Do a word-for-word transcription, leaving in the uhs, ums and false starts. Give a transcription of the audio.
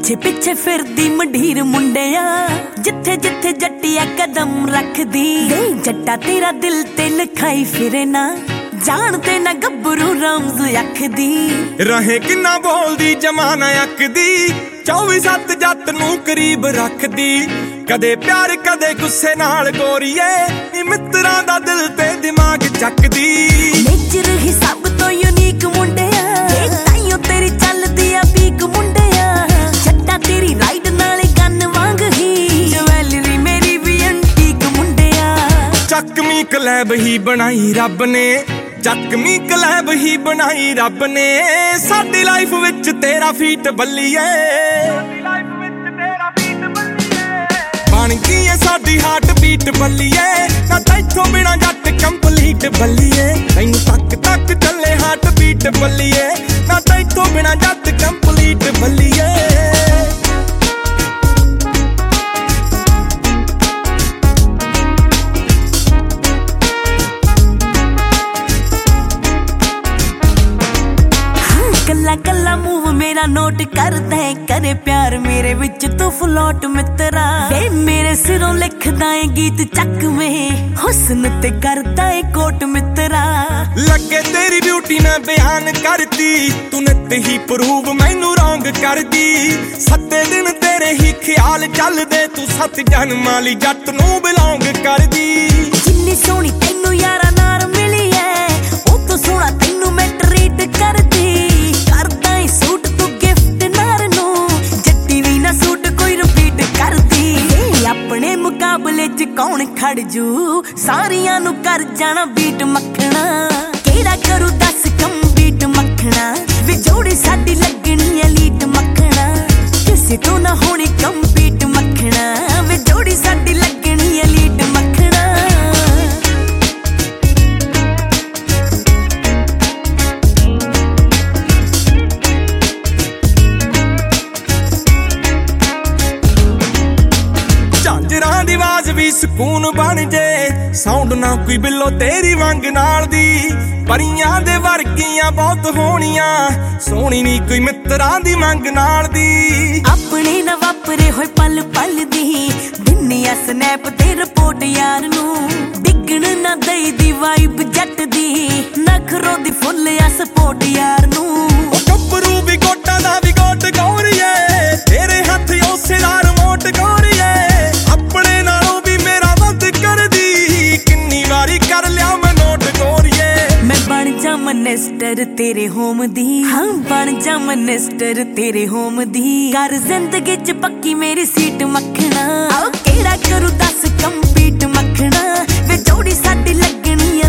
ਪਿੱਛੇ ਪਿੱਛੇ ਫਿਰਦੀ ਮੰਢੀਰ ਮੁੰਡਿਆ, ਜਿੱਥੇ ਜਿੱਥੇ ਜੱਟੀਆ ਕਦਮ ਰੱਖਦੀ। ਜੱਟਾ ਤੇਰਾ ਦਿਲ ਤੇ ਲਿਖਾਈ ਫਿਰੇ ਨਾ, ਜਾਣਦੇ ਨਾ ਗੱਭਰੂ ਰਮਜ਼ ਅੱਖਦੀ। ਰਹੇ ਕਿੰਨਾ ਬੋਲਦੀ ਜਮਾਨਾ ਅੱਕਦੀ, ਚੌਵੀ ਸੱਤ ਜੱਟ ਨੂੰ ਕਰੀਬ ਰੱਖਦੀ। ਕਦੇ ਪਿਆਰ ਕਦੇ ਗੁੱਸੇ ਨਾਲ ਗੋਰੀਏ, ਨੀ ਮਿੱਤਰਾਂ ਦਾ ਦਿਲ ਤੇ ਦਿਮਾਗ ਚੱਕਦੀ। ਨੇਚਰ ਹੀ ਸਭ ਤੋਂ ਯੂਨੀਕ ਮੁੰਡਿਆ, ਤਾਈਓ ਤੇਰੀ ਚੱਲਦੀ ਆ ਪੀਕ ਮੁੰਡਿਆ। ਛੱਟਾ ਤੇਰੀ ਰਾਈਡ ਨਾਲੇ ਗੰਨ ਵਾਂਗ ਹੀ, ਜਵੈਲਰੀ ਮੇਰੀ ਵੀ ਐਂਟੀਕ ਮੁੰਡਿਆ। ਚੱਕਵੀਂ ਕਲੈਬ ਹੀ ਬਣਾਈ ਰੱਬ ਨੇ, ਚੱਕਵੀਂ ਕਲੈਬ ਹੀ ਬਣਾਈ ਰੱਬ ਨੇ। ਸਾਡੀ ਲਾਈਫ ਵਿੱਚ ਤੇਰਾ ਫੀਟ ਬੱਲੀਏ, ਬਣ ਗਈ ਏ ਸਾਡੀ ਹਾਰਟ ਬੀਟ ਬੱਲੀਏ। ਨਾ ਤੈਥੋਂ ਬਿਨਾ ਜੱਟ ਕੰਪਲੀਟ ਬੱਲੀਏ, ਤੈਨੂੰ ਤੱਕ ਤੱਕ ਚੱਲੇ ਹਾਰਟ ਬੀਟ ਬੱਲੀਏ। ਨਾ ਤੈਥੋਂ ਬਿਨਾ ਜੱਟ ਕੰਪਲੀਟ ਬੱਲੀਏ। ਕੱਲਾ ਕੱਲਾ ਮੂਵ ਮੇਰਾ ਨੋਟ ਕਰਦਾ ਏ, ਕਰੇ ਪਿਆਰ ਮੇਰੇ ਵਿੱਚ ਤੂੰ ਫਲੋਟ ਮਿੱਤਰਾ। ਵੇ ਮੇਰੇ ਸਿਰੋਂ ਲਿਖਦਾ ਏ ਗੀਤ ਚੱਕਵੇਂ, ਹੁਸਨ ਤੇ ਕਰਦਾ ਏ ਕੋਟ ਮਿੱਤਰਾ। ਲੱਗੇ ਤੇਰੀ ਬਿਊਟੀ ਮੈਂ ਬਿਆਨ ਕਰਦੀ, ਤੂੰ ਨਿੱਤ ਹੀ ਪ੍ਰੂਵ ਮੈਨੂੰ ਰੌਂਗ ਕਰਦੀ। ਸੱਤੇ ਦਿਨ ਤੇਰੇ ਹੀ ਖਿਆਲ ਚੱਲਦੇ, ਤੂੰ ਸੱਤ ਜਨਮਾਂ ਲਈ ਜੱਟ ਨੂੰ ਬਿਲੋਂਗ ਕਰਦੀ। ਜਿੰਨੀ ਸੋਹਣੀ ਤੈਨੂੰ ਯਾਰਾ ਨਾਰ ਮਿਲੀ ਐ, ਉਹ ਤੋਂ ਸੋਹਣਾ ਤੈਨੂੰ ਮੈਂ ਟਰੀਟ ਕਰਦੀ। ਸੂਟ ਤੂੰ ਗਿਫਟ ਨਾਰ ਨੂੰ, ਜੱਟੀ ਵੀ ਨਾ ਸੂਟ ਕੋਈ ਰਿਪੀਟ ਕਰਦੀ। ਆਪਣੇ ਮੁਕਾਬਲੇ ਚ ਕੌਣ ਖੜ ਜੂ, ਸਾਰਿਆਂ ਨੂੰ ਕਰ ਜਾਣਾ ਬੀਟ ਮੱਖਣਾ। ਕਿਹੜਾ ਕਰੂ ਦੱਸ ਕੰਬੀਟ ਮੱਖਣਾ, ਵੇ ਜੋੜੀ ਸਾਡੀ ਲੱਗਣੀ ਐਲੀਟ ਮੱਖਣਾ। ਕਿਸੇ ਤੋਂ ਨਾ ਹੋਣੀ ਕੰਬੀਟ ਮੱਖਣਾ, ਵੇ ਜੋੜੀ ਸਾਡੀ ਲੱਗਣੀ ਐਲੀਟ ਮੱਖਣਾ। ਝਾਂਜਰਾਂ ਦੀ ਆਵਾਜ਼ ਵੀ ਸਕੂਨ ਬਣ ਜੇ, ਸਾਊਂਡ ਨਾ ਕੋਈ ਬਿੱਲੋ ਤੇਰੀ ਵੰਗ ਨਾਲ ਦੀ। ਪਰੀਆਂ ਦੇ ਵਰਗੀਆਂ ਬਹੁਤ ਹੋਣੀਆਂ, ਸੋਹਣੀ ਨੀ ਕੋਈ ਮਿੱਤਰਾਂ ਦੀ ਮੰਗ ਨਾਲ ਦੀ। ਆਪਣੇ ਨਾ ਵਾਪਰੇ ਹੋਏ ਪਲ ਪਲ ਦੀ, ਦਿੰਨੀ ਆ ਸਨੈਪ ਤੇ ਰਿਪੋਰਟ ਯਾਰ ਨੂੰ। ਡਿੱਗਣ ਨਾ ਦਈ ਦੀ ਵਾਈਬ ਜੱਟ ਦੀ, ਨਖਰੋ ਦੀ ਫੁੱਲ ਆ ਸਪੋਰਟ ਯਾਰ ਨੂੰ। ਉਹ ਗੱਭਰੂ ਵੀ ਗੋਟਾਂ ਦਾ ਵੀ ਗੋਟ ਗੌਰੀਏ, ਤੇਰੇ ਹੱਥ ਉਸੇ ਦਾ ਰਿਮੋਟ ਗੌਰੀਏ। ਆਪਣੇ ਨਾਲੋਂ ਵੀ ਮੇਰਾ ਵੱਧ ਕਰਦੀ, ਕਿੰਨੀ ਵਾਰੀ ਕਰ ਲਿਆ ਮੈਂ ਨੋਟ ਗੌਰੀਏ। ਮੈਂ ਬਣ ਜਾ ਮਨਿਸਟਰ ਤੇਰੇ ਹੋਮ ਦੀ, ਹਾਂ ਬਣ ਜਾ ਮਨਿਸਟਰ ਤੇਰੇ ਹੋਮ ਦੀ। ਕਰ ਜ਼ਿੰਦਗੀ ਚ ਪੱਕੀ ਮੇਰੀ ਸੀਟ ਮੱਖਣਾ, ਆਓ ਕਿਹੜਾ ਕਰੂ ਦੱਸ ਕੰਪੀਟ ਮੱਖਣਾ। ਵੇ ਜੋੜੀ ਸਾਡੀ ਲੱਗਣੀ